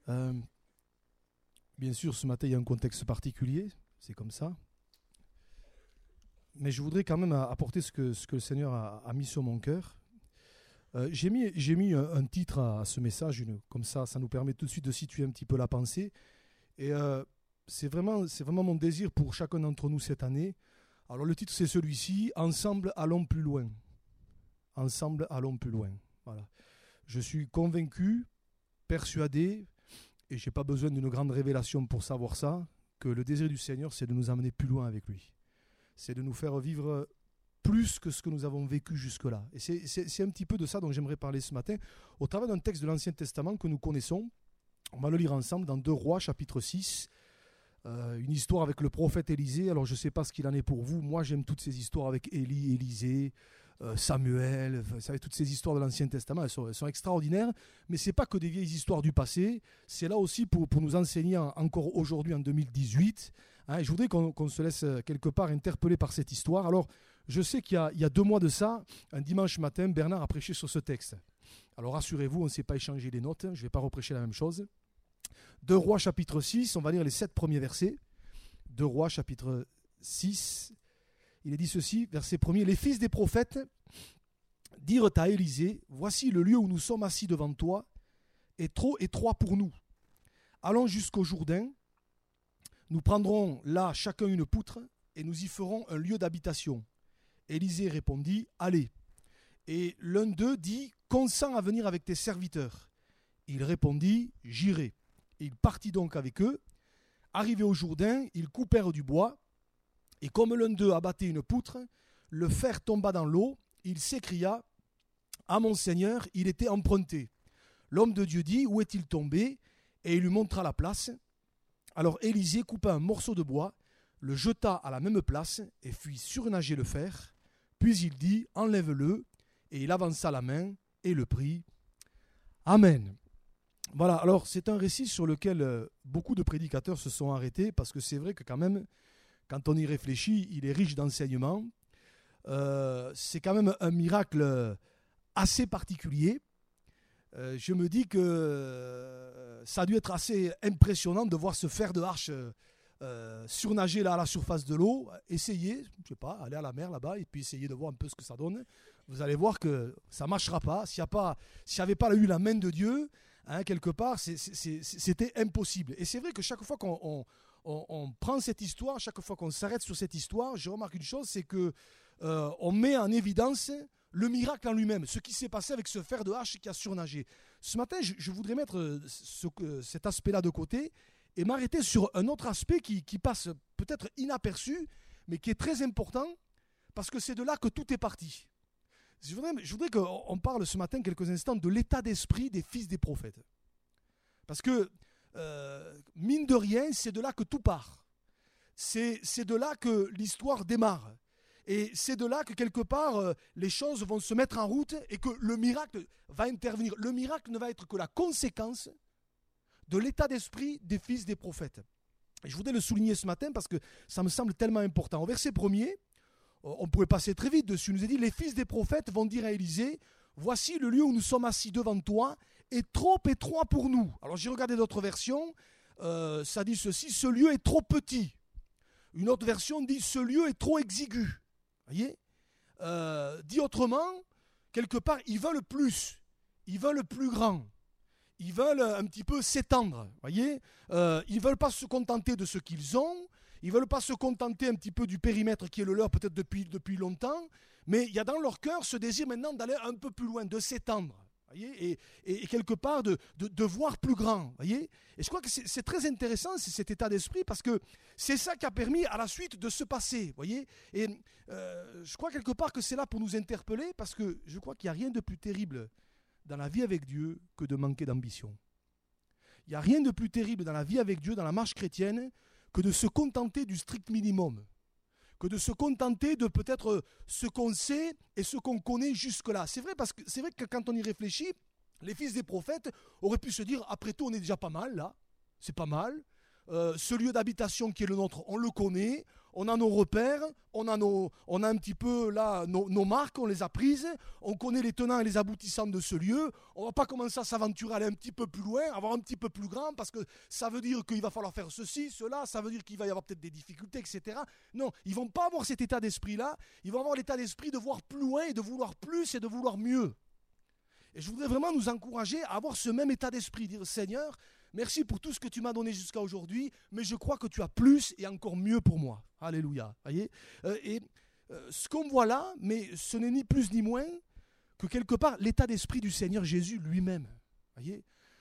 Euh, Bien sûr, ce matin, il y a un contexte particulier, c'est comme ça. Mais je voudrais quand même apporter ce que le Seigneur a mis sur mon cœur. J'ai mis un titre à ce message, comme ça nous permet tout de suite de situer un petit peu la pensée. Et c'est vraiment mon désir pour chacun d'entre nous cette année. Alors le titre, c'est celui-ci, Ensemble, allons plus loin. Ensemble, allons plus loin. Voilà. Je suis convaincu, persuadé, et je n'ai pas besoin d'une grande révélation pour savoir ça, que le désir du Seigneur, c'est de nous amener plus loin avec lui. C'est de nous faire vivre plus que ce que nous avons vécu jusque-là. Et c'est un petit peu de ça dont j'aimerais parler ce matin, au travers d'un texte de l'Ancien Testament que nous connaissons. On va le lire ensemble dans 2 Rois, chapitre 6. Une histoire avec le prophète Élisée. Alors je ne sais pas ce qu'il en est pour vous. Moi, j'aime toutes ces histoires avec Élie, Élisée, Samuel. Vous savez, toutes ces histoires de l'Ancien Testament, elles sont extraordinaires. Mais ce n'est pas que des vieilles histoires du passé. C'est là aussi pour nous enseigner encore aujourd'hui, en 2018. Hein, je voudrais qu'on se laisse quelque part interpeller par cette histoire. Alors, je sais qu'il y a 2 mois de ça, un dimanche matin, Bernard a prêché sur ce texte. Alors rassurez-vous, on ne s'est pas échangé les notes. Je ne vais pas reprêcher la même chose. 2 Rois chapitre 6, on va lire les 7 premiers versets. 2 Rois chapitre 6, il est dit ceci, verset 1er. Les fils des prophètes dirent à Élisée, voici le lieu où nous sommes assis devant toi est trop étroit pour nous. Allons jusqu'au Jourdain, nous prendrons là chacun une poutre et nous y ferons un lieu d'habitation. Élisée répondit, allez. Et l'un d'eux dit, consens à venir avec tes serviteurs. Il répondit, j'irai. Il partit donc avec eux. Arrivé au Jourdain, ils coupèrent du bois. Et comme l'un d'eux abattait une poutre, le fer tomba dans l'eau. Il s'écria, à mon Seigneur, il était emprunté. L'homme de Dieu dit, où est-il tombé? Et il lui montra la place. Alors Élisée coupa un morceau de bois, le jeta à la même place et fit surnager le fer. Puis il dit, enlève-le. Et il avança la main et le prit. Amen. Voilà, alors c'est un récit sur lequel beaucoup de prédicateurs se sont arrêtés parce que c'est vrai que quand même, quand on y réfléchit, il est riche d'enseignements. C'est quand même un miracle assez particulier. Je me dis que ça a dû être assez impressionnant de voir ce fer de hache surnager là à la surface de l'eau. Essayez, je ne sais pas, aller à la mer là-bas et puis essayer de voir un peu ce que ça donne. Vous allez voir que ça ne marchera pas. S'il n'y avait pas eu la main de Dieu, hein, quelque part, c'était impossible. Et c'est vrai que chaque fois qu'on prend cette histoire, chaque fois qu'on s'arrête sur cette histoire, je remarque une chose, c'est que on met en évidence le miracle en lui-même, ce qui s'est passé avec ce fer de hache qui a surnagé. Ce matin, je voudrais mettre cet aspect-là de côté et m'arrêter sur un autre aspect qui passe peut-être inaperçu, mais qui est très important, parce que c'est de là que tout est parti. Je voudrais qu'on parle ce matin quelques instants de l'état d'esprit des fils des prophètes. Parce que, mine de rien, c'est de là que tout part. C'est de là que l'histoire démarre. Et c'est de là que quelque part, les choses vont se mettre en route et que le miracle va intervenir. Le miracle ne va être que la conséquence de l'état d'esprit des fils des prophètes. Et je voudrais le souligner ce matin parce que ça me semble tellement important. Au verset 1er, on pourrait passer très vite dessus. Il nous est dit, les fils des prophètes vont dire à Élisée, voici le lieu où nous sommes assis devant toi est trop étroit pour nous. Alors j'ai regardé d'autres versions, ça dit ceci, ce lieu est trop petit. Une autre version dit, ce lieu est trop exigu. Voyez, dit autrement, quelque part, ils veulent plus, ils veulent plus grand. Ils veulent un petit peu s'étendre, voyez. Ils ne veulent pas se contenter de ce qu'ils ont. Ils ne veulent pas se contenter un petit peu du périmètre qui est le leur peut-être depuis longtemps. Mais il y a dans leur cœur ce désir maintenant d'aller un peu plus loin, de s'étendre. Voyez, et quelque part de voir plus grand. Voyez. Et je crois que c'est très intéressant cet état d'esprit parce que c'est ça qui a permis à la suite de se passer. Voyez. Et je crois quelque part que c'est là pour nous interpeller parce que je crois qu'il n'y a rien de plus terrible dans la vie avec Dieu que de manquer d'ambition. Il n'y a rien de plus terrible dans la vie avec Dieu, dans la marche chrétienne, que de se contenter du strict minimum, que de se contenter de peut-être ce qu'on sait et ce qu'on connaît jusque-là. C'est vrai que quand on y réfléchit, les fils des prophètes auraient pu se dire, après tout, on est déjà pas mal là, c'est pas mal. Ce lieu d'habitation qui est le nôtre, on le connaît, on a nos repères, on a un petit peu là nos marques, on les a prises, on connaît les tenants et les aboutissants de ce lieu. On ne va pas commencer à s'aventurer, aller un petit peu plus loin, avoir un petit peu plus grand, parce que ça veut dire qu'il va falloir faire ceci, cela, ça veut dire qu'il va y avoir peut-être des difficultés, etc. Non, ils ne vont pas avoir cet état d'esprit-là, ils vont avoir l'état d'esprit de voir plus loin et de vouloir plus et de vouloir mieux. Et je voudrais vraiment nous encourager à avoir ce même état d'esprit, dire Seigneur, merci pour tout ce que tu m'as donné jusqu'à aujourd'hui, mais je crois que tu as plus et encore mieux pour moi. Alléluia. Voyez ce qu'on voit là, mais ce n'est ni plus ni moins que quelque part l'état d'esprit du Seigneur Jésus lui-même. Voyez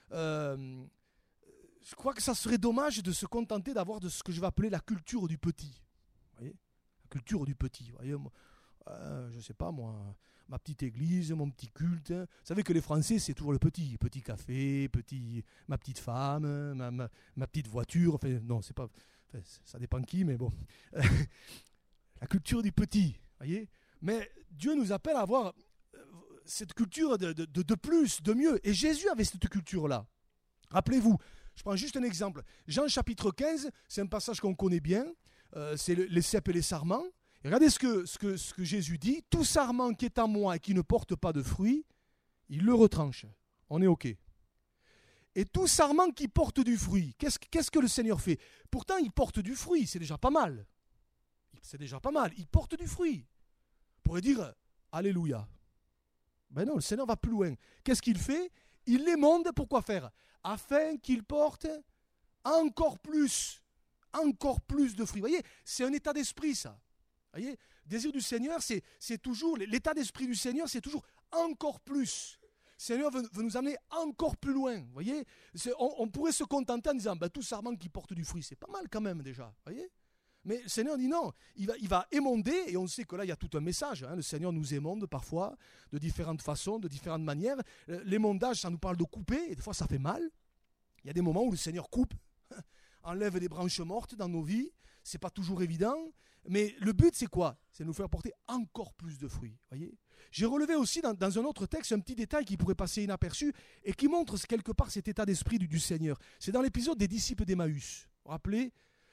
je crois que ça serait dommage de se contenter d'avoir de ce que je vais appeler la culture du petit. Voyez la culture du petit. Voyez je ne sais pas moi, ma petite église, mon petit culte. Vous savez que les Français, c'est toujours le petit. Petit café, ma petite femme, ma petite voiture. Enfin, non, c'est pas... Enfin, ça dépend qui, mais bon. La culture du petit, voyez. Mais Dieu nous appelle à avoir cette culture de plus, de mieux. Et Jésus avait cette culture-là. Rappelez-vous, je prends juste un exemple. Jean chapitre 15, c'est un passage qu'on connaît bien. C'est les cèpes et les sarments. Et regardez ce que Jésus dit. Tout sarment qui est en moi et qui ne porte pas de fruits, il le retranche. On est OK. Et tout sarment qui porte du fruit, qu'est-ce que le Seigneur fait? Pourtant, il porte du fruit, c'est déjà pas mal. C'est déjà pas mal. Il porte du fruit. On pourrait dire Alléluia. Ben non, le Seigneur va plus loin. Qu'est-ce qu'il fait? Il l'émonde, pourquoi faire? Afin qu'il porte encore plus de fruits. Vous voyez, c'est un état d'esprit, ça. Vous voyez, le désir du Seigneur, c'est toujours, l'état d'esprit du Seigneur, c'est toujours encore plus. Le Seigneur veut nous amener encore plus loin. Vous voyez, on pourrait se contenter en disant, tout sarment qui porte du fruit, c'est pas mal quand même déjà. Vous voyez, mais le Seigneur dit non, il va émonder, et on sait que là, il y a tout un message. Le Seigneur nous émonde parfois, de différentes façons, de différentes manières. L'émondage, ça nous parle de couper, et des fois, ça fait mal. Il y a des moments où le Seigneur coupe, enlève des branches mortes dans nos vies. C'est pas toujours évident. Mais le but, c'est quoi? C'est de nous faire porter encore plus de fruits. Voyez, j'ai relevé aussi dans un autre texte un petit détail qui pourrait passer inaperçu et qui montre quelque part cet état d'esprit du Seigneur. C'est dans l'épisode des disciples d'Emmaüs. Vous vous rappelez,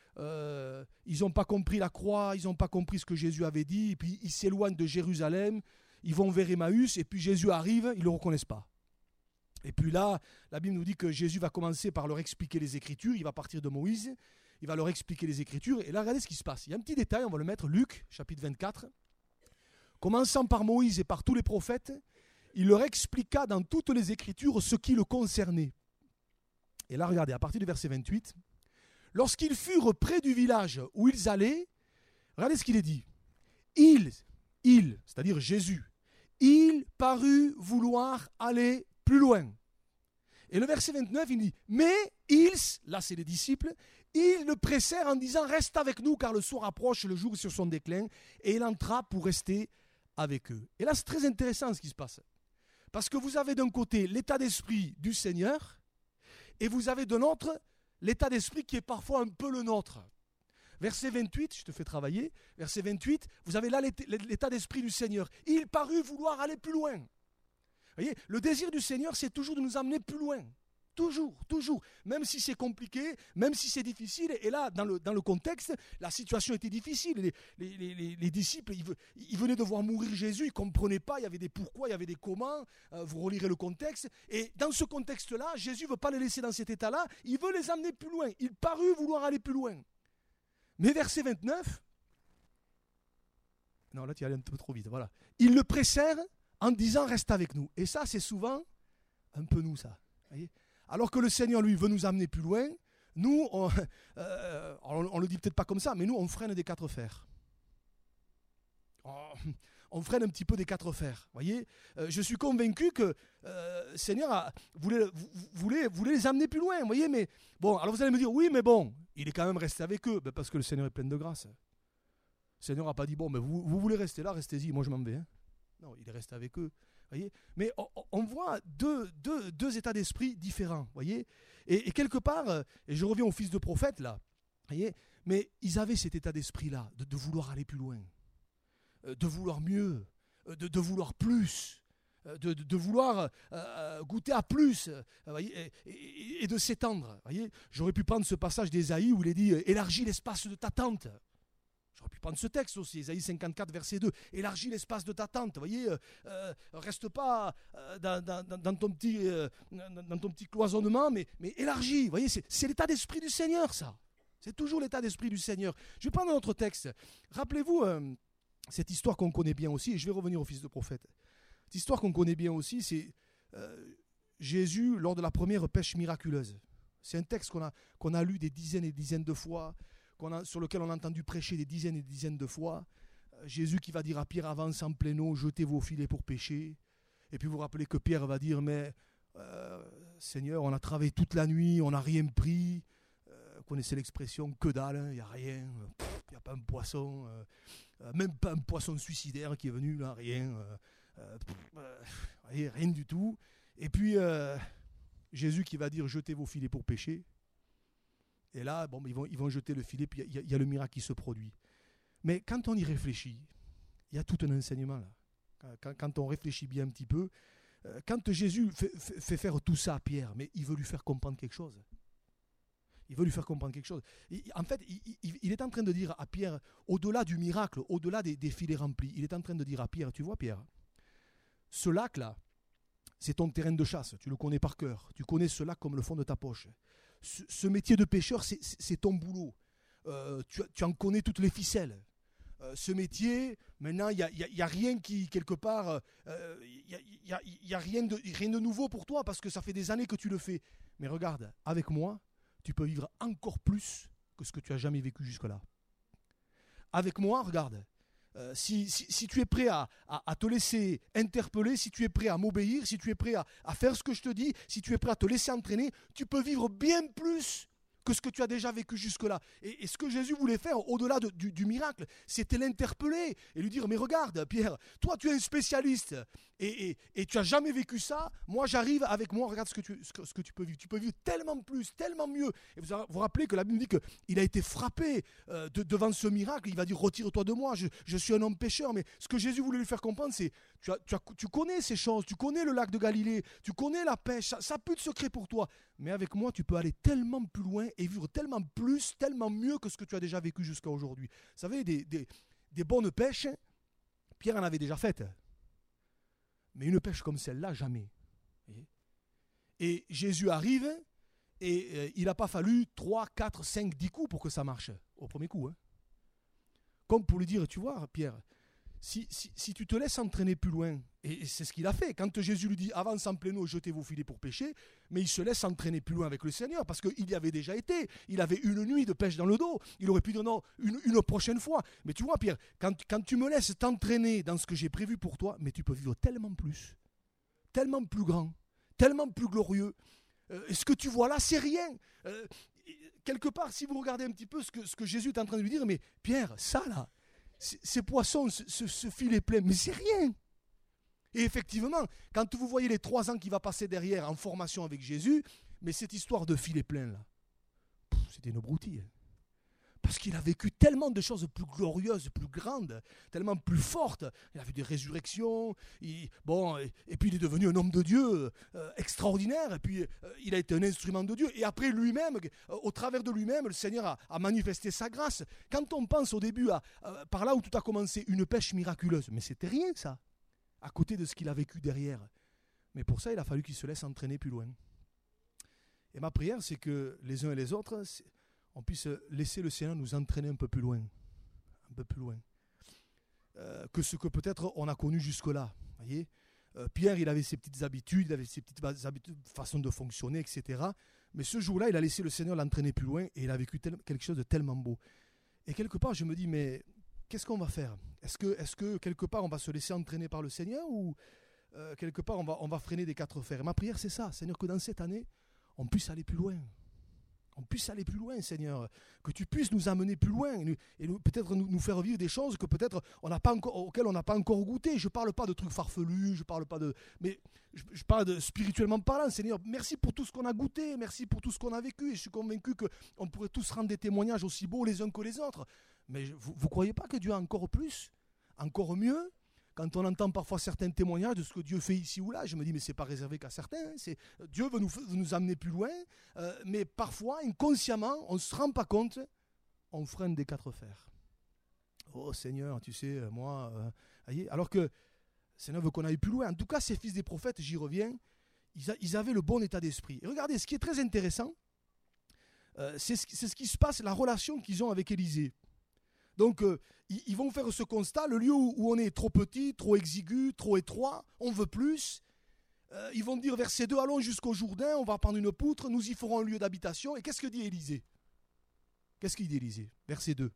ils n'ont pas compris la croix, ils n'ont pas compris ce que Jésus avait dit, et puis ils s'éloignent de Jérusalem, ils vont vers Emmaüs, et puis Jésus arrive, ils ne le reconnaissent pas. Et puis là, la Bible nous dit que Jésus va commencer par leur expliquer les Écritures, il va partir de Moïse, il va leur expliquer les Écritures. Et là, regardez ce qui se passe. Il y a un petit détail, on va le mettre, Luc, chapitre 24. Commençant par Moïse et par tous les prophètes, il leur expliqua dans toutes les Écritures ce qui le concernait. Et là, regardez, à partir du verset 28, lorsqu'ils furent près du village où ils allaient, regardez ce qu'il est dit. Il, c'est-à-dire Jésus, il parut vouloir aller plus loin. Et le verset 29, il dit, mais ils, là c'est les disciples, ils le pressèrent en disant, reste avec nous car le soir approche, le jour est sur son déclin. Et il entra pour rester avec eux. Et là c'est très intéressant ce qui se passe. Parce que vous avez d'un côté l'état d'esprit du Seigneur, et vous avez de l'autre l'état d'esprit qui est parfois un peu le nôtre. Verset 28, je te fais travailler, verset 28, vous avez là l'état d'esprit du Seigneur. Il parut vouloir aller plus loin. Vous voyez, le désir du Seigneur, c'est toujours de nous amener plus loin. Toujours, toujours. Même si c'est compliqué, même si c'est difficile. Et là, dans le contexte, la situation était difficile. Les disciples, ils venaient de voir mourir Jésus, ils ne comprenaient pas, il y avait des pourquoi, il y avait des comment. Vous relirez le contexte. Et dans ce contexte-là, Jésus ne veut pas les laisser dans cet état-là, il veut les amener plus loin. Il parut vouloir aller plus loin. Mais verset 29, non, là tu y allais un peu trop vite, voilà. Ils le pressèrent en disant reste avec nous. Et ça, c'est souvent un peu nous, ça. Voyez, alors que le Seigneur, lui, veut nous amener plus loin, nous, on le dit peut-être pas comme ça, mais nous, on freine des quatre fers. On freine un petit peu des quatre fers. Voyez, je suis convaincu que le Seigneur voulait les amener plus loin. Voyez, mais bon, alors vous allez me dire, oui, mais bon, il est quand même resté avec eux, parce que le Seigneur est plein de grâce. Le Seigneur n'a pas dit, bon, mais vous voulez rester là, restez-y, moi je m'en vais. Hein. Non, il est resté avec eux. Voyez, mais on voit deux états d'esprit différents. Voyez, et quelque part, et je reviens au fils de prophète là, voyez, mais ils avaient cet état d'esprit-là, de vouloir aller plus loin, de vouloir mieux, de vouloir plus, de vouloir goûter à plus, voyez, et de s'étendre. Voyez, j'aurais pu prendre ce passage d'Ésaïe où il est dit « Élargis l'espace de ta tente ». J'aurais pu prendre ce texte aussi, Ésaïe 54, verset 2. Élargis l'espace de ta tente. Vous voyez, reste pas dans ton petit cloisonnement, mais élargis. Vous voyez, c'est l'état d'esprit du Seigneur, ça. C'est toujours l'état d'esprit du Seigneur. Je vais prendre un autre texte. Rappelez-vous cette histoire qu'on connaît bien aussi, et je vais revenir au fils de prophète. Cette histoire qu'on connaît bien aussi, c'est Jésus lors de la première pêche miraculeuse. C'est un texte qu'on a lu des dizaines et des dizaines de fois, sur lequel on a entendu prêcher des dizaines et des dizaines de fois. Jésus qui va dire à Pierre, avance en plein eau, jetez vos filets pour pêcher. Et puis vous vous rappelez que Pierre va dire, mais Seigneur, on a travaillé toute la nuit, on n'a rien pris. Vous connaissez l'expression, que dalle, il n'y a rien, il n'y a pas un poisson, même pas un poisson suicidaire qui est venu, là, rien, rien du tout. Et puis Jésus qui va dire, jetez vos filets pour pêcher. Et là, bon, ils vont jeter le filet, puis il y a le miracle qui se produit. Mais quand on y réfléchit, il y a tout un enseignement là. Quand on réfléchit bien un petit peu, quand Jésus fait faire tout ça à Pierre, mais il veut lui faire comprendre quelque chose. Il veut lui faire comprendre quelque chose. En fait, il est en train de dire à Pierre, au-delà du miracle, au-delà des filets remplis, il est en train de dire à Pierre, tu vois Pierre, ce lac-là, c'est ton terrain de chasse, tu le connais par cœur, tu connais ce lac comme le fond de ta poche. Ce métier de pêcheur, c'est ton boulot. Tu en connais toutes les ficelles. Ce métier, maintenant, il n'y a rien qui, quelque part, il n'y a rien de nouveau pour toi parce que ça fait des années que tu le fais. Mais regarde, avec moi, tu peux vivre encore plus que ce que tu as jamais vécu jusque-là. Avec moi, regarde, si tu es prêt à te laisser interpeller, si tu es prêt à m'obéir, si tu es prêt à faire ce que je te dis, si tu es prêt à te laisser entraîner, tu peux vivre bien plus que ce que tu as déjà vécu jusque-là. Et ce que Jésus voulait faire, au-delà du miracle, c'était l'interpeller et lui dire, mais regarde Pierre, toi tu es un spécialiste et tu n'as jamais vécu ça, moi j'arrive avec moi, regarde ce que tu peux vivre. Tu peux vivre tellement plus, tellement mieux. Et vous vous rappelez que la Bible dit qu'il a été frappé devant ce miracle, il va dire, retire-toi de moi, je suis un homme pécheur. Mais ce que Jésus voulait lui faire comprendre, c'est, tu connais ces choses, tu connais le lac de Galilée, tu connais la pêche, ça n'a plus de secret pour toi. Mais avec moi, tu peux aller tellement plus loin et vivre tellement plus, tellement mieux que ce que tu as déjà vécu jusqu'à aujourd'hui. Vous savez, des bonnes pêches, Pierre en avait déjà faites. Mais une pêche comme celle-là, jamais. Et Jésus arrive et il n'a pas fallu 3, 4, 5, 10 coups pour que ça marche au premier coup. Comme pour lui dire, tu vois, Pierre, si tu te laisses entraîner plus loin, et c'est ce qu'il a fait, quand Jésus lui dit avance en plein eau, jetez vos filets pour pêcher, mais il se laisse entraîner plus loin avec le Seigneur, parce qu'il y avait déjà été, il avait une nuit de pêche dans le dos, il aurait pu dire non, une prochaine fois. Mais tu vois Pierre, quand tu me laisses t'entraîner dans ce que j'ai prévu pour toi, mais tu peux vivre tellement plus grand, tellement plus glorieux. Ce que tu vois là, c'est rien. Quelque part, si vous regardez un petit peu ce que Jésus est en train de lui dire, mais Pierre, ça là, ces poissons, ce filet plein, mais c'est rien. Et effectivement, quand vous voyez les 3 ans qu'il va passer derrière en formation avec Jésus, mais cette histoire de filet plein là, c'était une broutille. Parce qu'il a vécu tellement de choses plus glorieuses, plus grandes, tellement plus fortes. Il a vu des résurrections, et puis il est devenu un homme de Dieu extraordinaire, et puis il a été un instrument de Dieu. Et après lui-même, au travers de lui-même, le Seigneur a manifesté sa grâce. Quand on pense au début, par là où tout a commencé, une pêche miraculeuse, mais c'était rien ça, à côté de ce qu'il a vécu derrière. Mais pour ça, il a fallu qu'il se laisse entraîner plus loin. Et ma prière, c'est que les uns et les autres, on puisse laisser le Seigneur nous entraîner un peu plus loin. Que ce que peut-être on a connu jusque-là. Voyez, Pierre, il avait ses petites habitudes, il avait ses petites habitudes, façon de fonctionner, etc. Mais ce jour-là, il a laissé le Seigneur l'entraîner plus loin et il a vécu quelque chose de tellement beau. Et quelque part, je me dis, mais qu'est-ce qu'on va faire ? Est-ce que quelque part, on va se laisser entraîner par le Seigneur ou quelque part, on va freiner des 4 fers ? Ma prière, c'est ça, Seigneur, que dans cette année, on puisse aller plus loin. Seigneur, que tu puisses nous amener plus loin et peut-être nous faire vivre des choses que peut-être auxquelles on n'a pas encore goûté. Je ne parle pas de trucs farfelus, mais je parle de spirituellement parlant. Seigneur, merci pour tout ce qu'on a goûté, merci pour tout ce qu'on a vécu, et je suis convaincu qu'on pourrait tous rendre des témoignages aussi beaux les uns que les autres. Mais vous ne croyez pas que Dieu a encore plus, encore mieux? Quand on entend parfois certains témoignages de ce que Dieu fait ici ou là, je me dis, mais ce n'est pas réservé qu'à certains. Dieu veut nous amener plus loin, mais parfois, inconsciemment, on ne se rend pas compte, on freine des 4 fers. Oh Seigneur, tu sais, moi... voyez, alors que le Seigneur veut qu'on aille plus loin. En tout cas, ces fils des prophètes, j'y reviens, ils avaient le bon état d'esprit. Et regardez, ce qui est très intéressant, c'est ce qui se passe, la relation qu'ils ont avec Élisée. Donc, ils vont faire ce constat, le lieu où on est trop petit, trop exigu, trop étroit, on veut plus. Ils vont dire, verset 2, allons jusqu'au Jourdain, on va prendre une poutre, nous y ferons un lieu d'habitation. Et qu'est-ce que dit Élisée? Qu'est-ce qu'il dit Élisée? Verset 2.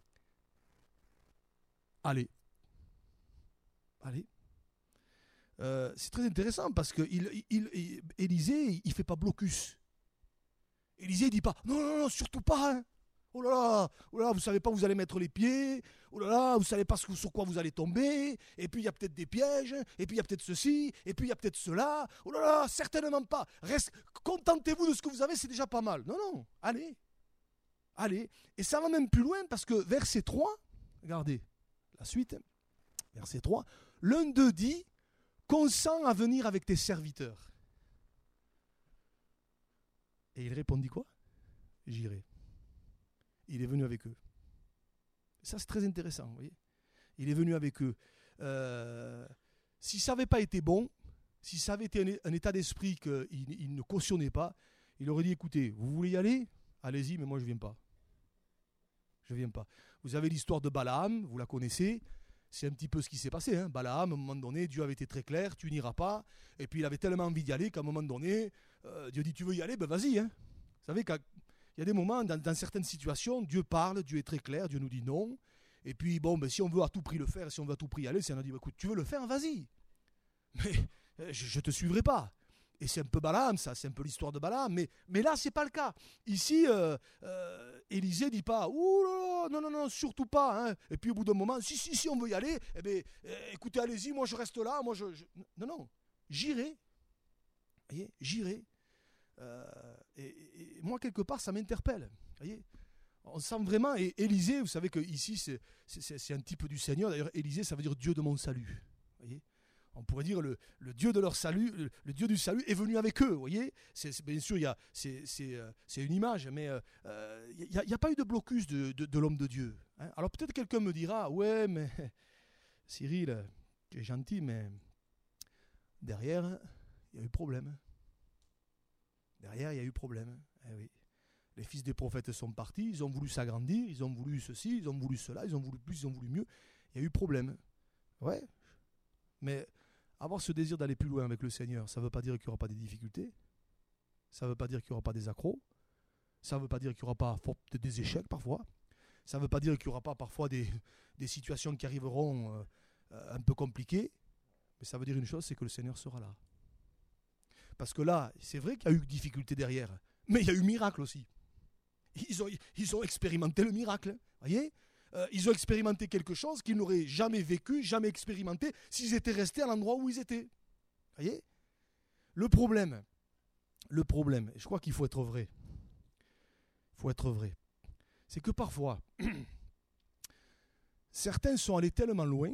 Allez. Allez. C'est très intéressant parce que Élisée, il ne fait pas blocus. Élisée ne dit pas, non, surtout pas, hein. Oh là là, vous ne savez pas où vous allez mettre les pieds, oh là là, vous ne savez pas sur quoi vous allez tomber, et puis il y a peut-être des pièges, et puis il y a peut-être ceci, et puis il y a peut-être cela, oh là là, certainement pas. Contentez-vous de ce que vous avez, c'est déjà pas mal. Non, allez. Et ça va même plus loin parce que verset 3, regardez la suite, verset 3, l'un d'eux dit, consens à venir avec tes serviteurs. Et il répondit quoi? J'irai. Il est venu avec eux. Ça, c'est très intéressant, vous voyez. Il est venu avec eux. Si ça n'avait pas été bon, si ça avait été un état d'esprit qu'il ne cautionnait pas, il aurait dit, écoutez, vous voulez y aller? Allez-y, mais moi, je ne viens pas. Je ne viens pas. Vous avez l'histoire de Balaam, vous la connaissez. C'est un petit peu ce qui s'est passé. Hein. Balaam, à un moment donné, Dieu avait été très clair, tu n'iras pas. Et puis, il avait tellement envie d'y aller qu'à un moment donné, Dieu dit, tu veux y aller? Ben vas-y. Hein. Vous savez qu'il y a des moments, dans certaines situations, Dieu parle, Dieu est très clair, Dieu nous dit non. Et puis, bon, ben, si on veut à tout prix le faire, si on veut à tout prix y aller, c'est on a dit, écoute, tu veux le faire, vas-y. Mais je ne te suivrai pas. Et c'est un peu Balaam, ça, c'est un peu l'histoire de Balaam. Mais là, ce n'est pas le cas. Ici, Élisée ne dit pas, ouh là là, non, surtout pas. Hein. Et puis au bout d'un moment, si on veut y aller, eh bien, écoutez, allez-y, moi je reste là. Non, j'irai. Voyez, j'irai. Et moi, quelque part, ça m'interpelle. Voyez, on sent vraiment, et Élisée, vous savez qu'ici, c'est un type du Seigneur. D'ailleurs, Élisée, ça veut dire Dieu de mon salut. Voyez, on pourrait dire le Dieu de leur salut, le Dieu du salut est venu avec eux. Voyez, bien sûr, c'est une image, mais il n'y a pas eu de blocus de l'homme de Dieu. Hein. Alors peut-être quelqu'un me dira, ouais, mais Cyril, tu es gentil, mais derrière, il y a eu problème. Derrière, il y a eu problème. Eh oui. Les fils des prophètes sont partis, ils ont voulu s'agrandir, ils ont voulu ceci, ils ont voulu cela, ils ont voulu plus, ils ont voulu mieux. Il y a eu problème. Ouais. Mais avoir ce désir d'aller plus loin avec le Seigneur, ça ne veut pas dire qu'il n'y aura pas des difficultés. Ça ne veut pas dire qu'il n'y aura pas des accros. Ça ne veut pas dire qu'il n'y aura pas des échecs parfois. Ça ne veut pas dire qu'il n'y aura pas parfois des situations qui arriveront un peu compliquées. Mais ça veut dire une chose, c'est que le Seigneur sera là. Parce que là, c'est vrai qu'il y a eu difficulté derrière, mais il y a eu miracle aussi. Ils ont expérimenté le miracle, voyez. Ils ont expérimenté quelque chose qu'ils n'auraient jamais vécu, jamais expérimenté s'ils étaient restés à l'endroit où ils étaient. Voyez. Le problème, je crois qu'il faut être vrai. Il faut être vrai. C'est que parfois, certains sont allés tellement loin,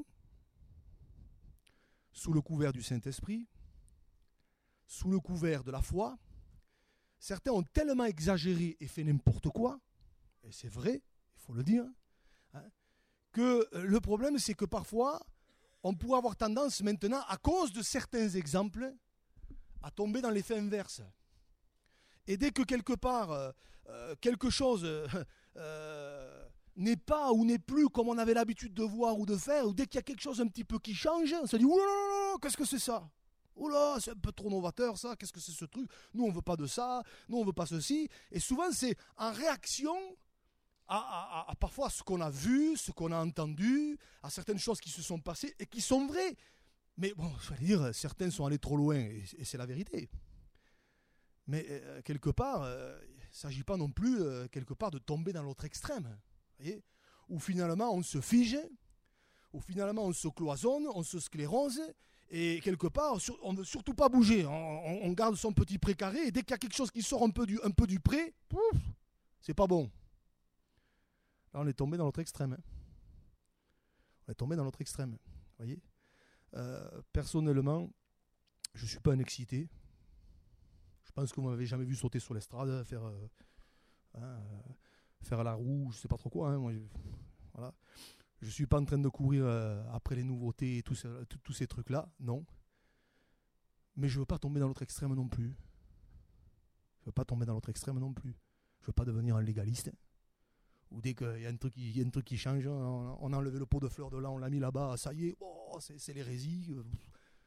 sous le couvert du Saint-Esprit, sous le couvert de la foi, certains ont tellement exagéré et fait n'importe quoi, et c'est vrai, il faut le dire, hein, que le problème c'est que parfois, on pourrait avoir tendance maintenant, à cause de certains exemples, à tomber dans l'effet inverse. Et dès que quelque part, quelque chose n'est pas ou n'est plus comme on avait l'habitude de voir ou de faire, ou dès qu'il y a quelque chose un petit peu qui change, on se dit « Ouh, qu'est-ce que c'est ça ?» Oh là, c'est un peu trop novateur ça, qu'est-ce que c'est ce truc? Nous on veut pas de ça, nous on veut pas ceci. Et souvent c'est en réaction à parfois ce qu'on a vu, ce qu'on a entendu, à certaines choses qui se sont passées et qui sont vraies. Mais bon, je vais dire, certains sont allés trop loin et c'est la vérité. Mais quelque part, il ne s'agit pas non plus quelque part de tomber dans l'autre extrême. Voyez, où finalement on se fige, où finalement on se cloisonne, on se sclérose. Et quelque part, on ne veut surtout pas bouger. On garde son petit pré carré et dès qu'il y a quelque chose qui sort un peu du pré, c'est pas bon. Là, on est tombé dans l'autre extrême. Hein. On est tombé dans l'autre extrême. Voyez. Personnellement, je ne suis pas un excité. Je pense que vous ne m'avez jamais vu sauter sur l'estrade, faire la roue, je ne sais pas trop quoi. Hein. Moi, voilà. Je ne suis pas en train de courir après les nouveautés et tous ces trucs-là, non. Mais je ne veux pas tomber dans l'autre extrême non plus. Je ne veux pas tomber dans l'autre extrême non plus. Je ne veux pas devenir un légaliste. Ou dès qu'il y a un truc qui change, on a enlevé le pot de fleurs de là, on l'a mis là-bas, ça y est, oh, c'est l'hérésie. Vous voyez ?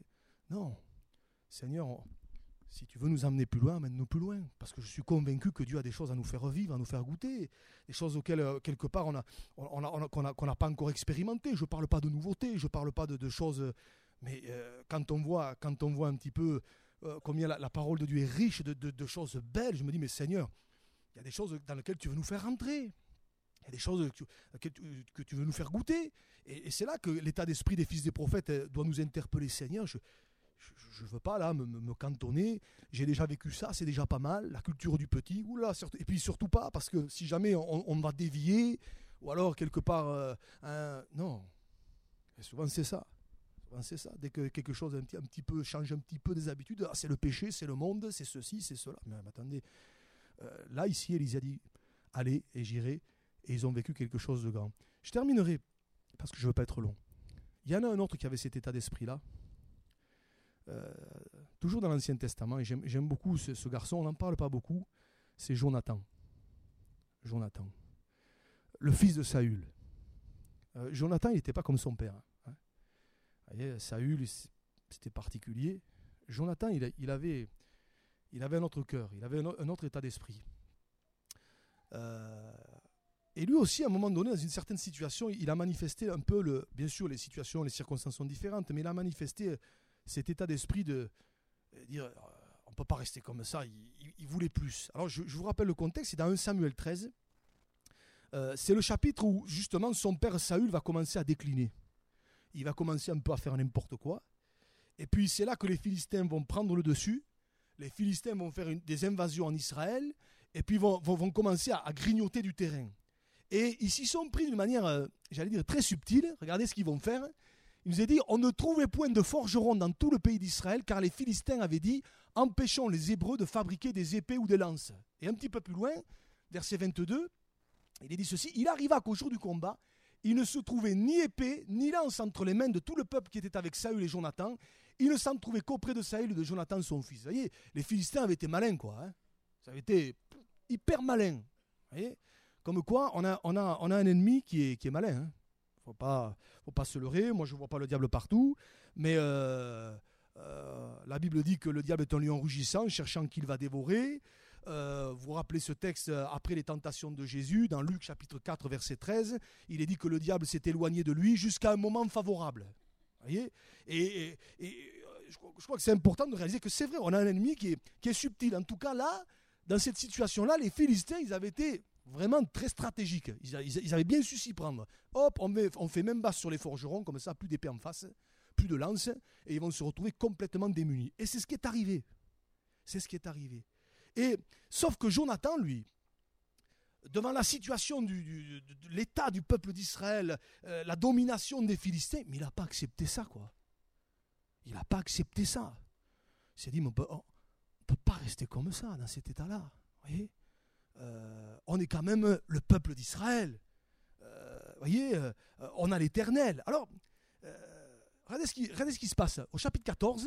Non. Seigneur, si tu veux nous amener plus loin, amène-nous plus loin. Parce que je suis convaincu que Dieu a des choses à nous faire vivre, à nous faire goûter. Des choses auxquelles, quelque part, qu'on n'a pas encore expérimentées. Je ne parle pas de nouveautés, je ne parle pas de choses... Mais quand on voit un petit peu combien la parole de Dieu est riche de choses belles, je me dis, mais Seigneur, il y a des choses dans lesquelles tu veux nous faire rentrer. Il y a des choses que tu veux nous faire goûter. Et c'est là que l'état d'esprit des fils des prophètes doit nous interpeller. Seigneur, je ne veux pas là me cantonner. J'ai déjà vécu ça, c'est déjà pas mal. La culture du petit, oula, et puis surtout pas, parce que si jamais on va dévier, ou alors quelque part... non. Et souvent c'est ça. C'est ça. Dès que quelque chose un petit peu change un petit peu des habitudes, c'est le péché, c'est le monde, c'est ceci, c'est cela. Mais attendez, là, ici, Élisée a dit, allez, et j'irai, et ils ont vécu quelque chose de grand. Je terminerai, parce que je ne veux pas être long. Il y en a un autre qui avait cet état d'esprit-là, toujours dans l'Ancien Testament, et j'aime beaucoup ce garçon, on n'en parle pas beaucoup, c'est Jonathan. Jonathan, le fils de Saül. Jonathan, il n'était pas comme son père. Hein. Vous voyez, Saül, c'était particulier. Jonathan, il avait un autre cœur, il avait un autre état d'esprit. Et lui aussi, à un moment donné, dans une certaine situation, il a manifesté un peu, bien sûr, les situations, les circonstances sont différentes, mais il a manifesté cet état d'esprit de dire, on ne peut pas rester comme ça, il voulait plus. Alors, je vous rappelle le contexte, c'est dans 1 Samuel 13. C'est le chapitre où, justement, son père Saül va commencer à décliner. Il va commencer un peu à faire n'importe quoi. Et puis, c'est là que les Philistins vont prendre le dessus. Les Philistins vont faire des invasions en Israël et puis vont commencer à grignoter du terrain. Et ils s'y sont pris d'une manière, j'allais dire, très subtile. Regardez ce qu'ils vont faire. Il nous est dit, on ne trouvait point de forgerons dans tout le pays d'Israël, car les Philistins avaient dit, empêchons les Hébreux de fabriquer des épées ou des lances. Et un petit peu plus loin, verset 22, il est dit ceci, il arriva qu'au jour du combat, il ne se trouvait ni épée, ni lance entre les mains de tout le peuple qui était avec Saül et Jonathan. Il ne s'en trouvait qu'auprès de Saül et de Jonathan, son fils. Vous voyez, les Philistins avaient été malins, quoi. Hein. Ça avait été hyper malin. Vous voyez, comme quoi, on a un ennemi qui est malin. Hein. Faut pas se leurrer. Moi, je ne vois pas le diable partout. Mais la Bible dit que le diable est un lion rugissant, cherchant qui il va dévorer. Vous vous rappelez ce texte après les tentations de Jésus, dans Luc chapitre 4, verset 13. Il est dit que le diable s'est éloigné de lui jusqu'à un moment favorable. Vous voyez, et je crois que c'est important de réaliser que c'est vrai, on a un ennemi qui est subtil. En tout cas, là, dans cette situation-là, les Philistins, ils avaient été vraiment très stratégiques. Ils avaient bien su s'y prendre. Hop, on fait même basse sur les forgerons, comme ça, plus d'épée en face, plus de lance, et ils vont se retrouver complètement démunis. Et c'est ce qui est arrivé. C'est ce qui est arrivé. Et sauf que Jonathan, lui, devant la situation de l'état du peuple d'Israël, la domination des Philistins, mais il n'a pas accepté ça, quoi. Il n'a pas accepté ça. Il s'est dit, mais on peut pas rester comme ça, dans cet état-là. Vous voyez, on est quand même le peuple d'Israël. Vous voyez, on a l'Éternel. Alors, regardez ce qui se passe. Au chapitre 14,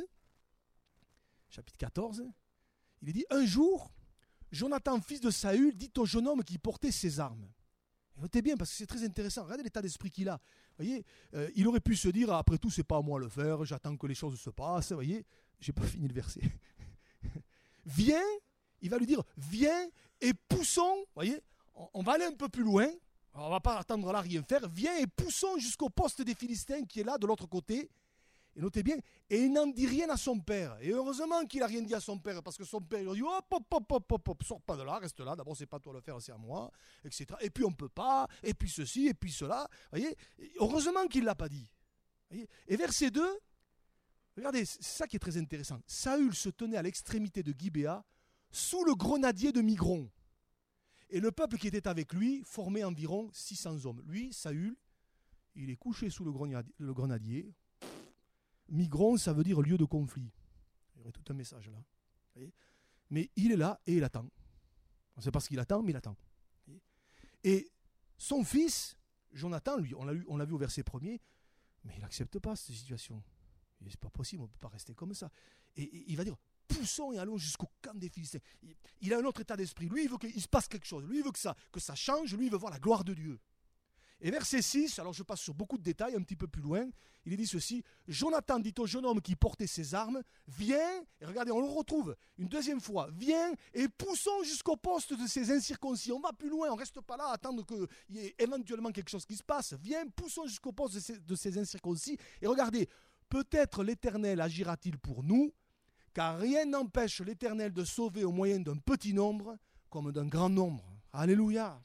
il est dit, un jour, Jonathan, fils de Saül, dit au jeune homme qui portait ses armes. Notez bien, parce que c'est très intéressant. Regardez l'état d'esprit qu'il a. Vous voyez, il aurait pu se dire, après tout, c'est pas à moi de le faire, j'attends que les choses se passent. Vous voyez, j'ai pas fini le verset. Viens, il va lui dire, viens et poussons. Vous voyez, on va aller un peu plus loin. Alors, on va pas attendre là, rien faire. Viens et poussons jusqu'au poste des Philistins qui est là, de l'autre côté. Et notez bien, et il n'en dit rien à son père. Et heureusement qu'il n'a rien dit à son père, parce que son père, il lui dit, hop, sors pas de là, reste là, d'abord c'est pas toi à le faire, c'est à moi, etc. Et puis on ne peut pas, et puis ceci, et puis cela. Voyez, heureusement qu'il ne l'a pas dit. Voyez, et verset 2, regardez, c'est ça qui est très intéressant. Saül se tenait à l'extrémité de Gibéa, sous le grenadier de Migron. Et le peuple qui était avec lui formait environ 600 hommes. Lui, Saül, il est couché sous le grenadier. Migron, ça veut dire lieu de conflit. Il y aurait tout un message là. Vous voyez, mais il est là et il attend. On ne sait pas ce qu'il attend, mais il attend. Et son fils, Jonathan, lui, on l'a vu au verset 1er, mais il n'accepte pas cette situation. Il dit, c'est pas possible, on ne peut pas rester comme ça. Et il va dire, poussons et allons jusqu'au camp des Philistins. Il a un autre état d'esprit. Lui, il veut qu'il se passe quelque chose. Lui, il veut que ça change. Lui, il veut voir la gloire de Dieu. Et verset 6, alors je passe sur beaucoup de détails, un petit peu plus loin, il est dit ceci, Jonathan dit au jeune homme qui portait ses armes, viens, et regardez, on le retrouve une deuxième fois, viens et poussons jusqu'au poste de ces incirconcis. On va plus loin, on ne reste pas là à attendre qu'il y ait éventuellement quelque chose qui se passe. Viens, poussons jusqu'au poste de ces incirconcis. Et regardez, peut-être l'Éternel agira-t-il pour nous, car rien n'empêche l'Éternel de sauver au moyen d'un petit nombre comme d'un grand nombre. Alléluia.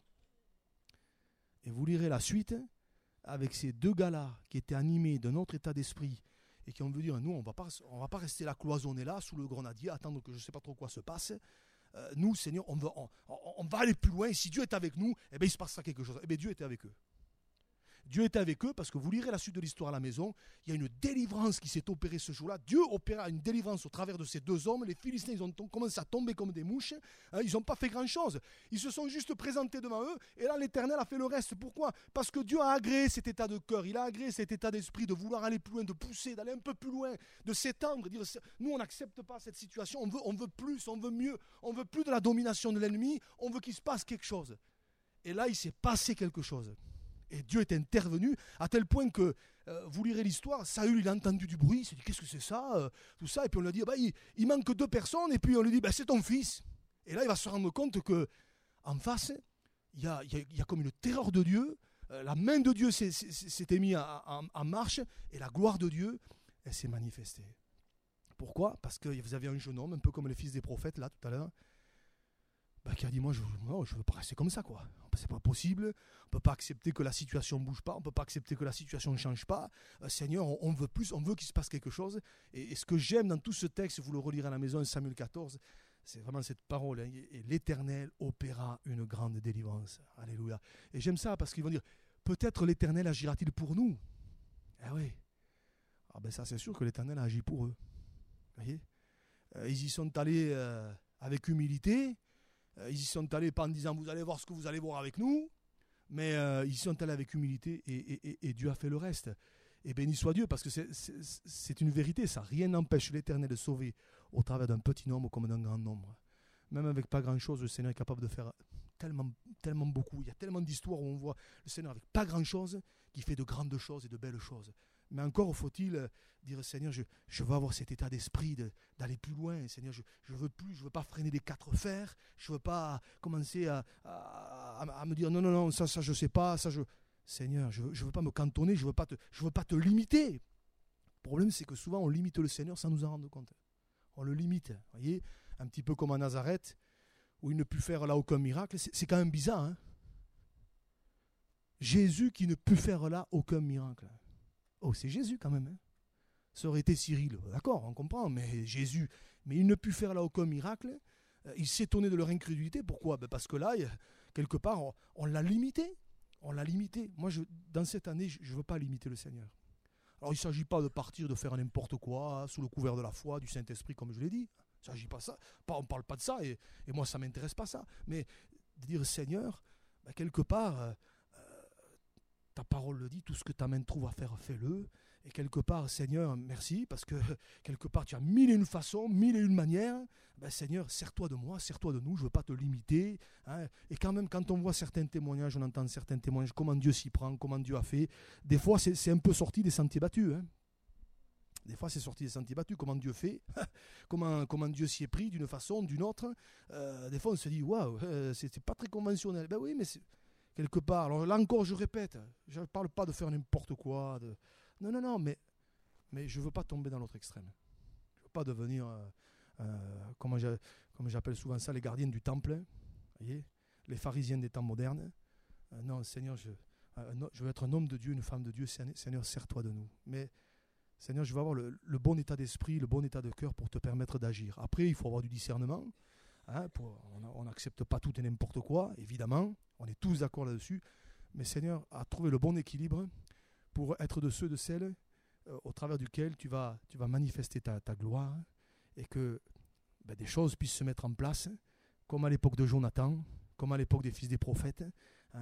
Et vous lirez la suite avec ces deux gars-là qui étaient animés d'un autre état d'esprit et qui ont voulu dire, nous, on va pas rester là cloisonnés là, sous le grenadier, attendre que je ne sais pas trop quoi se passe. Nous, Seigneur, on va aller plus loin. Et si Dieu est avec nous, eh bien, il se passera quelque chose. Eh bien, Dieu était avec eux. Dieu était avec eux parce que vous lirez la suite de l'histoire à la maison. Il y a une délivrance qui s'est opérée ce jour-là. Dieu opéra une délivrance au travers de ces deux hommes. Les Philistins, ils ont commencé à tomber comme des mouches. Ils n'ont pas fait grand-chose. Ils se sont juste présentés devant eux. Et là, l'Éternel a fait le reste. Pourquoi ? Parce que Dieu a agréé cet état de cœur. Il a agréé cet état d'esprit de vouloir aller plus loin, de pousser, d'aller un peu plus loin, de s'étendre. Dire, nous, on n'accepte pas cette situation. On veut plus, on veut mieux. On veut plus de la domination de l'ennemi. On veut qu'il se passe quelque chose. Et là, il s'est passé quelque chose. Et Dieu est intervenu à tel point que, vous lirez l'histoire, Saül, il a entendu du bruit, il s'est dit, qu'est-ce que c'est ça, tout ça, et puis on lui a dit, bah, il manque 2 personnes, et puis on lui dit, bah, c'est ton fils. Et là, il va se rendre compte qu'en face, il y a comme une terreur de Dieu, la main de Dieu s'était mise en marche, et la gloire de Dieu, elle s'est manifestée. Pourquoi ? Parce que vous avez un jeune homme, un peu comme les fils des prophètes, là, tout à l'heure, qui a dit, moi, je ne veux pas rester comme ça, quoi. C'est pas possible, on ne peut pas accepter que la situation ne bouge pas, on ne peut pas accepter que la situation ne change pas. Seigneur, on veut plus, on veut qu'il se passe quelque chose. Et ce que j'aime dans tout ce texte, vous le relirez à la maison, Samuel 14, c'est vraiment cette parole. Hein, et l'Éternel opéra une grande délivrance. Alléluia. Et j'aime ça parce qu'ils vont dire, peut-être l'Éternel agira-t-il pour nous. Eh oui. Ah ben ça, c'est sûr que l'Éternel a agi pour eux. Vous voyez, ils y sont allés avec humilité. Ils y sont allés pas en disant vous allez voir ce que vous allez voir avec nous, mais ils y sont allés avec humilité et Dieu a fait le reste. Et béni soit Dieu, parce que c'est une vérité, ça. Rien n'empêche l'Éternel de sauver au travers d'un petit nombre comme d'un grand nombre. Même avec pas grand-chose, le Seigneur est capable de faire tellement, tellement beaucoup. Il y a tellement d'histoires où on voit le Seigneur avec pas grand-chose qui fait de grandes choses et de belles choses. Mais encore faut-il dire, Seigneur, je veux avoir cet état d'esprit d'aller plus loin. Seigneur, je veux plus, je veux pas freiner des 4 fers. Je veux pas commencer à me dire, non, ça je sais pas, ça je... Seigneur, je veux pas me cantonner, je veux pas te limiter. Le problème, c'est que souvent, on limite le Seigneur sans nous en rendre compte. On le limite, voyez, un petit peu comme à Nazareth, où il ne put faire là aucun miracle. C'est quand même bizarre, hein. Jésus qui ne put faire là aucun miracle. Oh, c'est Jésus quand même. Hein. Ça aurait été Cyril, d'accord, on comprend, mais Jésus. Mais il ne put faire là aucun miracle. Il s'étonnait de leur incrédulité. Pourquoi ? Parce que là, quelque part, on l'a limité. On l'a limité. Moi, dans cette année, je ne veux pas limiter le Seigneur. Alors, il ne s'agit pas de partir, de faire n'importe quoi, sous le couvert de la foi, du Saint-Esprit, comme je l'ai dit. Il ne s'agit pas de ça. On ne parle pas de ça, et moi, ça ne m'intéresse pas ça. Mais de dire, Seigneur, quelque part... ta parole le dit, tout ce que ta main trouve à faire, fais-le. Et quelque part, Seigneur, merci, parce que quelque part, tu as 1001 façons, 1001 manières. Ben, Seigneur, sers-toi de moi, sers-toi de nous, je ne veux pas te limiter. Hein. Et quand même, quand on voit certains témoignages, on entend certains témoignages, comment Dieu s'y prend, comment Dieu a fait. Des fois, c'est un peu sorti des sentiers battus. Hein. Des fois, c'est sorti des sentiers battus, comment Dieu fait, comment Dieu s'y est pris d'une façon, d'une autre. Des fois, on se dit, waouh, c'est pas très conventionnel. Ben oui, mais quelque part, alors là encore je répète, je ne parle pas de faire n'importe quoi, non, mais je ne veux pas tomber dans l'autre extrême. Je ne veux pas devenir, comme j'appelle souvent ça, les gardiens du temple, voyez, les pharisiens des temps modernes. Non, Seigneur, je veux être un homme de Dieu, une femme de Dieu, Seigneur, sers-toi de nous. Mais Seigneur, je veux avoir le bon état d'esprit, le bon état de cœur pour te permettre d'agir. Après, il faut avoir du discernement. Hein, on n'accepte pas tout et n'importe quoi, évidemment. On est tous d'accord là-dessus. Mais Seigneur, à trouver le bon équilibre pour être de ceux, de celles au travers duquel tu vas manifester ta gloire et que des choses puissent se mettre en place, comme à l'époque de Jonathan, comme à l'époque des fils des prophètes. Hein,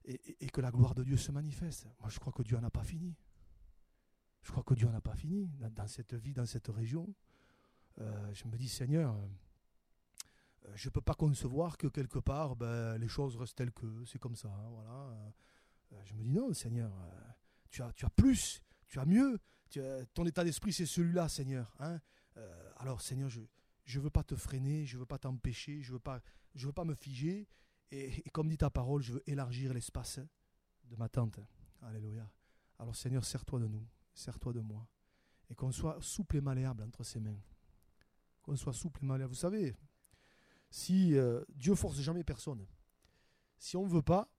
et que la gloire de Dieu se manifeste. Moi, je crois que Dieu n'en a pas fini. Je crois que Dieu n'en a pas fini dans cette vie, dans cette région. Je me dis, Seigneur, je ne peux pas concevoir que quelque part, les choses restent telles que c'est comme ça. Hein, voilà. Je me dis, non, Seigneur, tu as plus, tu as mieux. Ton état d'esprit, c'est celui-là, Seigneur. Hein. Alors, Seigneur, je ne veux pas te freiner, je ne veux pas t'empêcher, je veux pas me figer. Et comme dit ta parole, je veux élargir l'espace de ma tente. Alléluia. Alors, Seigneur, sers-toi de nous, sers-toi de moi. Et qu'on soit souple et malléable entre ses mains. Qu'on soit souple et malléable. Vous savez, si Dieu force jamais personne, si on ne veut pas,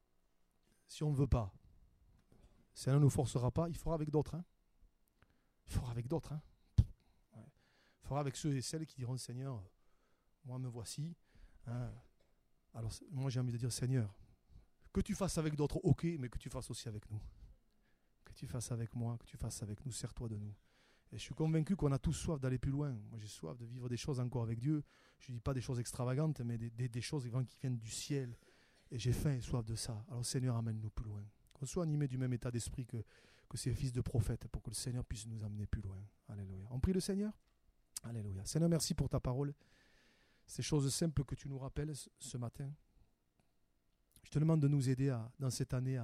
Seigneur ne nous forcera pas, il fera avec d'autres. Hein. Il fera avec d'autres. Hein. Ouais. Il fera avec ceux et celles qui diront, Seigneur, moi me voici. Hein. Alors moi j'ai envie de dire, Seigneur, que tu fasses avec d'autres, ok, mais que tu fasses aussi avec nous. Que tu fasses avec moi, que tu fasses avec nous, sers-toi de nous. Et je suis convaincu qu'on a tous soif d'aller plus loin. Moi j'ai soif de vivre des choses encore avec Dieu. Je ne dis pas des choses extravagantes, mais des choses qui viennent du ciel. Et j'ai faim et soif de ça. Alors Seigneur, amène-nous plus loin. Qu'on soit animés du même état d'esprit que ces fils de prophètes, pour que le Seigneur puisse nous amener plus loin. Alléluia. On prie le Seigneur. Alléluia. Seigneur, merci pour ta parole. Ces choses simples que tu nous rappelles ce matin. Je te demande de nous aider dans cette année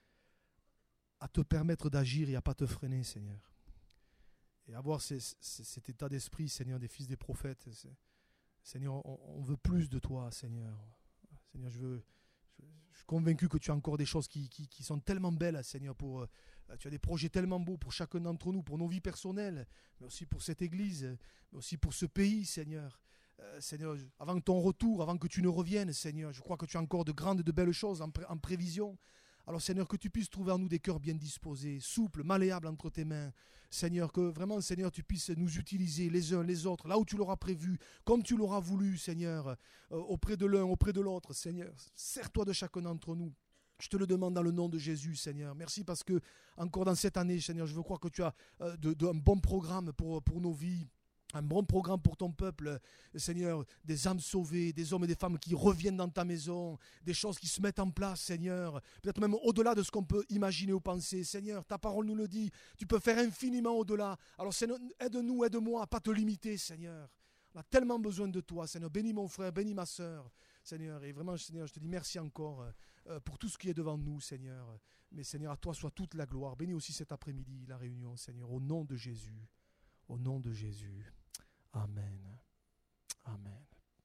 à te permettre d'agir et à ne pas te freiner, Seigneur. Et avoir cet état d'esprit, Seigneur, des fils des prophètes. Seigneur, on veut plus de toi, Seigneur. Seigneur, je suis convaincu que tu as encore des choses qui sont tellement belles, Seigneur. Tu as des projets tellement beaux pour chacun d'entre nous, pour nos vies personnelles, mais aussi pour cette Église, mais aussi pour ce pays, Seigneur. Seigneur, avant ton retour, avant que tu ne reviennes, Seigneur, je crois que tu as encore de grandes, de belles choses en prévision. Alors, Seigneur, que tu puisses trouver en nous des cœurs bien disposés, souples, malléables entre tes mains. Seigneur, que vraiment, Seigneur, tu puisses nous utiliser les uns les autres, là où tu l'auras prévu, comme tu l'auras voulu, Seigneur, auprès de l'un, auprès de l'autre. Seigneur, sers-toi de chacun d'entre nous. Je te le demande dans le nom de Jésus, Seigneur. Merci parce que, encore dans cette année, Seigneur, je veux croire que tu as un bon programme pour nos vies. Un bon programme pour ton peuple, Seigneur, des âmes sauvées, des hommes et des femmes qui reviennent dans ta maison, des choses qui se mettent en place, Seigneur, peut-être même au-delà de ce qu'on peut imaginer ou penser. Seigneur, ta parole nous le dit, tu peux faire infiniment au-delà. Alors Seigneur, aide-nous, aide-moi à ne pas te limiter, Seigneur. On a tellement besoin de toi, Seigneur. Bénis mon frère, bénis ma sœur, Seigneur. Et vraiment, Seigneur, je te dis merci encore pour tout ce qui est devant nous, Seigneur. Mais Seigneur, à toi soit toute la gloire. Bénis aussi cet après-midi la réunion, Seigneur, au nom de Jésus. Au nom de Jésus. Amen. Amen.